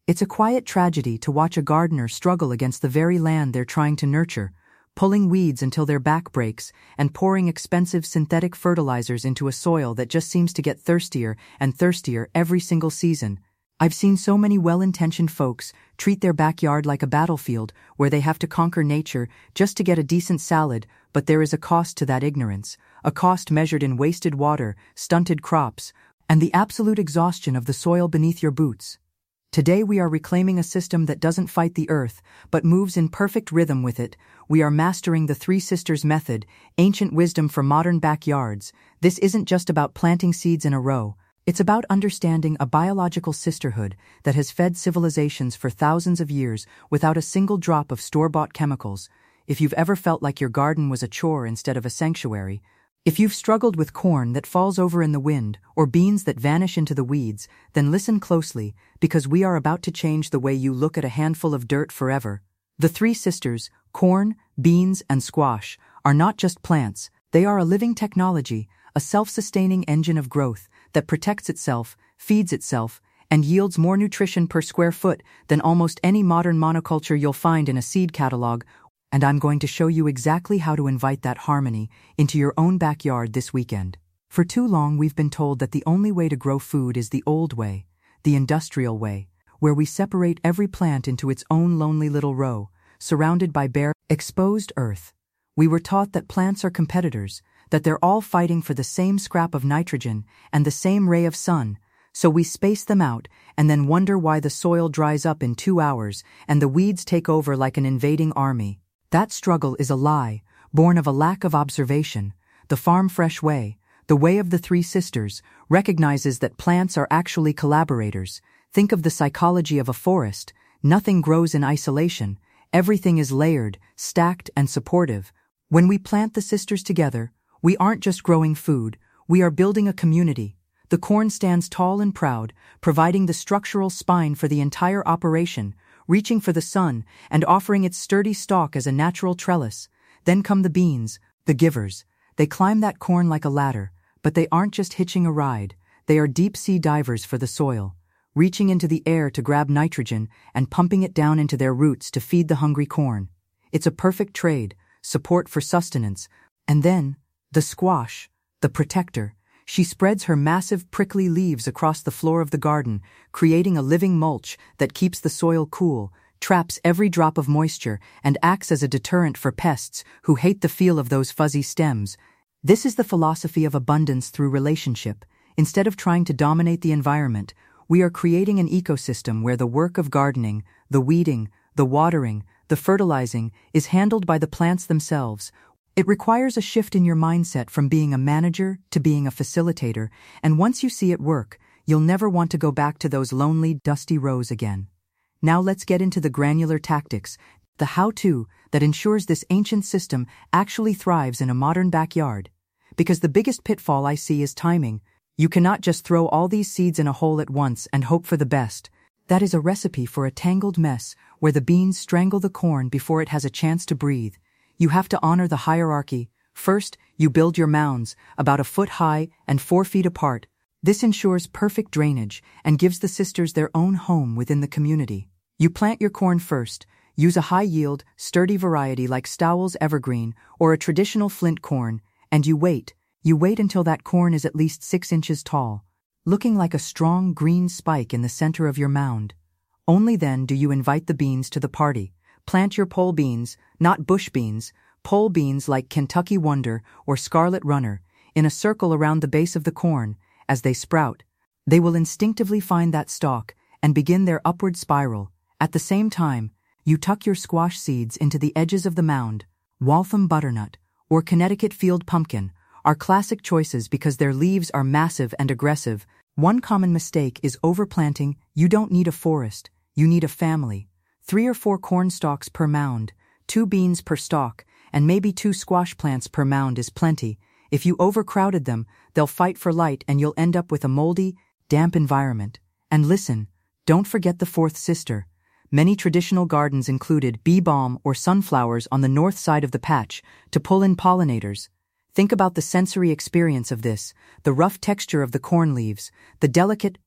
It's a quiet tragedy to watch a gardener struggle against the very land they're trying to nurture, pulling weeds until their back breaks and pouring expensive synthetic fertilizers into a soil that just seems to get thirstier and thirstier every single season. I've seen so many well-intentioned folks treat their backyard like a battlefield where they have to conquer nature just to get a decent salad, but there is a cost to that ignorance, a cost measured in wasted water, stunted crops, and the absolute exhaustion of the soil beneath your boots. Today we are reclaiming a system that doesn't fight the earth, but moves in perfect rhythm with it. We are mastering the Three Sisters method, ancient wisdom for modern backyards. This isn't just about planting seeds in a row. It's about understanding a biological sisterhood that has fed civilizations for thousands of years without a single drop of store-bought chemicals. If you've ever felt like your garden was a chore instead of a sanctuary, if you've struggled with corn that falls over in the wind or beans that vanish into the weeds, then listen closely, because we are about to change the way you look at a handful of dirt forever. The Three Sisters, corn, beans, and squash, are not just plants. They are a living technology, a self-sustaining engine of growth that protects itself, feeds itself, and yields more nutrition per square foot than almost any modern monoculture you'll find in a seed catalog. And I'm going to show you exactly how to invite that harmony into your own backyard this weekend. For too long we've been told that the only way to grow food is the old way, the industrial way, where we separate every plant into its own lonely little row, surrounded by bare, exposed earth. We were taught that plants are competitors, that they're all fighting for the same scrap of nitrogen and the same ray of sun, so we space them out and then wonder why the soil dries up in 2 hours and the weeds take over like an invading army. That struggle is a lie, born of a lack of observation. The Farm Fresh way, the way of the Three Sisters, recognizes that plants are actually collaborators. Think of the psychology of a forest. Nothing grows in isolation. Everything is layered, stacked, and supportive. When we plant the sisters together, we aren't just growing food, we are building a community. The corn stands tall and proud, providing the structural spine for the entire operation, reaching for the sun and offering its sturdy stalk as a natural trellis. Then come the beans, the givers. They climb that corn like a ladder, but they aren't just hitching a ride. They are deep-sea divers for the soil, reaching into the air to grab nitrogen and pumping it down into their roots to feed the hungry corn. It's a perfect trade, support for sustenance. And then, the squash, the protector. She spreads her massive prickly leaves across the floor of the garden, creating a living mulch that keeps the soil cool, traps every drop of moisture, and acts as a deterrent for pests who hate the feel of those fuzzy stems. This is the philosophy of abundance through relationship. Instead of trying to dominate the environment, we are creating an ecosystem where the work of gardening, the weeding, the watering, the fertilizing, is handled by the plants themselves. It requires a shift in your mindset from being a manager to being a facilitator, and once you see it work, you'll never want to go back to those lonely, dusty rows again. Now let's get into the granular tactics, the how-to that ensures this ancient system actually thrives in a modern backyard. Because the biggest pitfall I see is timing. You cannot just throw all these seeds in a hole at once and hope for the best. That is a recipe for a tangled mess where the beans strangle the corn before it has a chance to breathe. You have to honor the hierarchy. First, you build your mounds, about 1 foot high and 4 feet apart. This ensures perfect drainage and gives the sisters their own home within the community. You plant your corn first. Use a high-yield, sturdy variety like Stowell's Evergreen or a traditional flint corn, and you wait. You wait until that corn is at least 6 inches tall, looking like a strong green spike in the center of your mound. Only then do you invite the beans to the party. Plant your pole beans, not bush beans, pole beans like Kentucky Wonder or Scarlet Runner, in a circle around the base of the corn. As they sprout, they will instinctively find that stalk and begin their upward spiral. At the same time, you tuck your squash seeds into the edges of the mound. Waltham butternut or Connecticut field pumpkin are classic choices because their leaves are massive and aggressive. One common mistake is overplanting. You don't need a forest, you need a family. 3 or 4 corn stalks per mound, 2 beans per stalk, and maybe 2 squash plants per mound is plenty. If you overcrowded them, they'll fight for light and you'll end up with a moldy, damp environment. And listen, don't forget the fourth sister. Many traditional gardens included bee balm or sunflowers on the north side of the patch to pull in pollinators. Think about the sensory experience of this, the rough texture of the corn leaves, the delicate,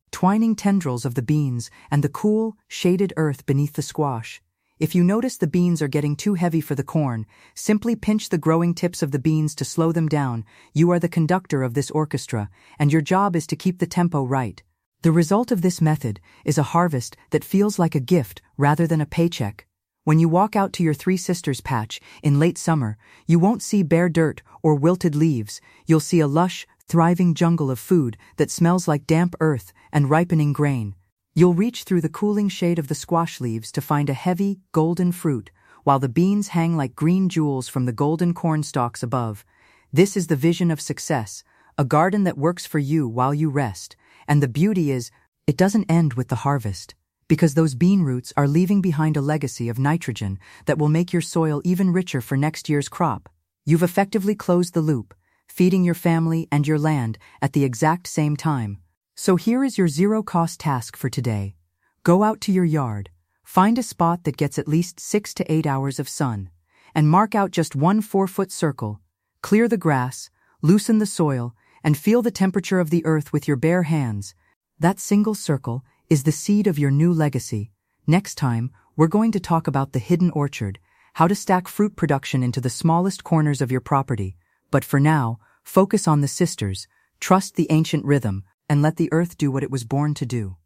twining tendrils of the beans and the cool, shaded earth beneath the squash. If you notice the beans are getting too heavy for the corn, simply pinch the growing tips of the beans to slow them down. You are the conductor of this orchestra, and your job is to keep the tempo right. The result of this method is a harvest that feels like a gift rather than a paycheck. When you walk out to your Three Sisters patch in late summer, you won't see bare dirt or wilted leaves. You'll see a lush, thriving jungle of food that smells like damp earth and ripening grain. You'll reach through the cooling shade of the squash leaves to find a heavy, golden fruit, while the beans hang like green jewels from the golden corn stalks above. This is the vision of success, a garden that works for you while you rest. And the beauty is, it doesn't end with the harvest, because those bean roots are leaving behind a legacy of nitrogen that will make your soil even richer for next year's crop. You've effectively closed the loop, feeding your family and your land at the exact same time. So here is your zero-cost task for today. Go out to your yard, find a spot that gets at least 6 to 8 hours of sun, and mark out just one 4-foot circle. Clear the grass, loosen the soil, and feel the temperature of the earth with your bare hands. That single circle is the seed of your new legacy. Next time, we're going to talk about the hidden orchard, how to stack fruit production into the smallest corners of your property. But for now, focus on the sisters, trust the ancient rhythm, and let the earth do what it was born to do.